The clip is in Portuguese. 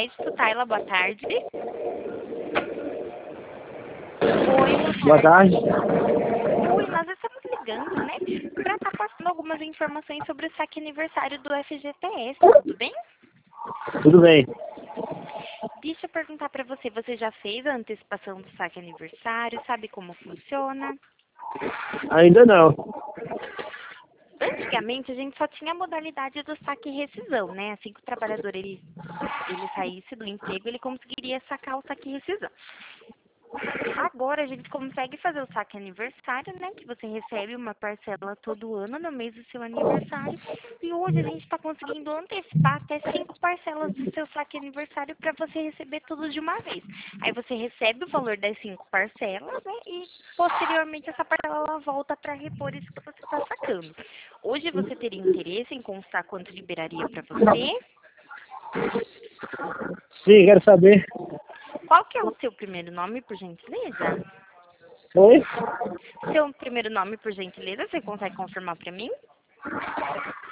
Crédito, Tayla, boa tarde. Oi, Boa tarde. Oi, nós estamos ligando, né, para estar passando algumas informações sobre o saque aniversário do FGTS, tudo bem? Tudo bem. Deixa eu perguntar para você, você já fez a antecipação do saque aniversário, sabe como funciona? Ainda não. Antigamente a gente só tinha a modalidade do saque e rescisão, né? Assim que o trabalhador ele saísse do emprego, ele conseguiria sacar o saque e rescisão. Agora a gente consegue fazer o saque aniversário, né? Que você recebe uma parcela todo ano no mês do seu aniversário. E hoje a gente está conseguindo antecipar até 5 parcelas do seu saque aniversário para você receber tudo de uma vez. Aí você recebe o valor das 5 parcelas, né? E posteriormente essa parcela ela volta para repor isso que você está sacando. Hoje você teria interesse em constar quanto liberaria para você? Sim, quero saber. Qual que é o seu primeiro nome, por gentileza? Oi? Seu primeiro nome, por gentileza, você consegue confirmar para mim?